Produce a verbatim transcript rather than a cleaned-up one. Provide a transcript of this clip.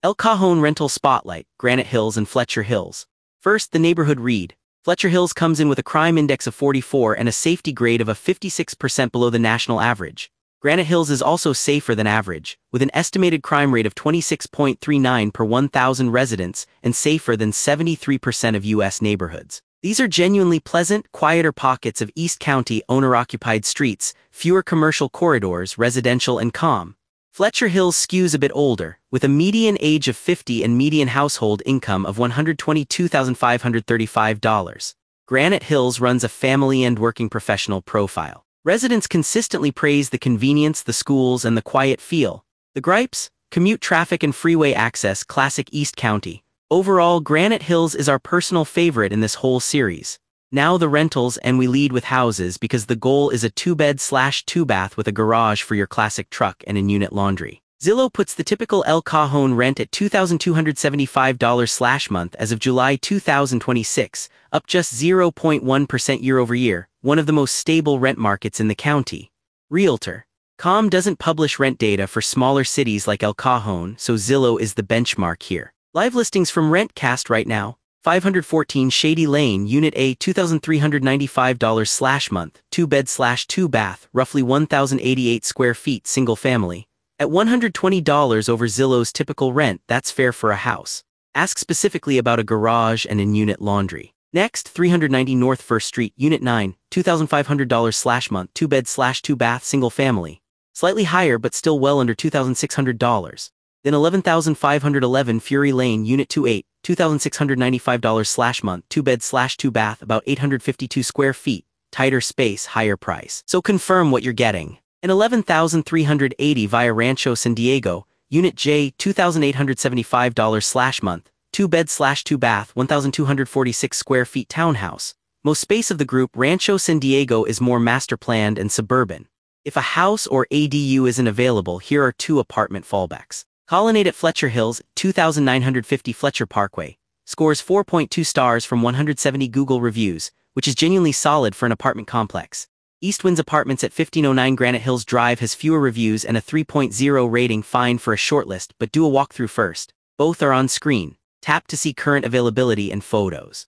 El Cajon Rental Spotlight, Granite Hills and Fletcher Hills. First, the neighborhood read. Fletcher Hills comes in with a crime index of forty-four and a safety grade of a fifty-six percent below the national average. Granite Hills is also safer than average, with an estimated crime rate of twenty-six point three nine per one thousand residents and safer than seventy-three percent of U S neighborhoods. These are genuinely pleasant, quieter pockets of East County owner-occupied streets, fewer commercial corridors, residential and calm. Fletcher Hills skews a bit older, with a median age of fifty and median household income of one hundred twenty-two thousand five hundred thirty-five dollars. Granite Hills runs a family and working professional profile. Residents consistently praise the convenience, the schools, and the quiet feel. The gripes? Commute traffic and freeway access, classic East County. Overall, Granite Hills is our personal favorite in this whole series. Now the rentals, and we lead with houses because the goal is a two-bed slash two-bath with a garage for your classic truck and in-unit laundry. Zillow puts the typical El Cajon rent at two thousand two hundred seventy-five dollars slash month as of July two thousand twenty-six, up just zero point one percent year over year, one of the most stable rent markets in the county. Realtor. dot com doesn't publish rent data for smaller cities like El Cajon, so Zillow is the benchmark here. Live listings from RentCast right now. five fourteen Shady Lane, Unit A, two thousand three hundred ninety-five dollars slash month, two bed slash two bath, roughly one thousand eighty-eight square feet, single family. At one hundred twenty dollars over Zillow's typical rent, that's fair for a house. Ask specifically about a garage and in-unit laundry. Next, three ninety North First Street, Unit nine, two thousand five hundred dollars slash month, two bed slash two bath, single family. Slightly higher but still well under two thousand six hundred dollars. Then eleven thousand five hundred eleven Fury Lane, Unit twenty-eight, two thousand six hundred ninety-five dollars slash month, two bed slash two bath, about eight hundred fifty-two square feet, tighter space, higher price. So confirm what you're getting. And eleven thousand three hundred eighty via Rancho San Diego, Unit J, two thousand eight hundred seventy-five dollars slash month, two bed slash two bath, one thousand two hundred forty-six square feet townhouse. Most space of the group, Rancho San Diego is more master planned and suburban. If a house or A D U isn't available, here are two apartment fallbacks. Colonnade at Fletcher Hills, two thousand nine hundred fifty Fletcher Parkway, scores four point two stars from one hundred seventy Google reviews, which is genuinely solid for an apartment complex. East Winds Apartments at fifteen oh nine Granite Hills Drive has fewer reviews and a three point oh rating, fine for a shortlist, but do a walkthrough first. Both are on screen. Tap to see current availability and photos.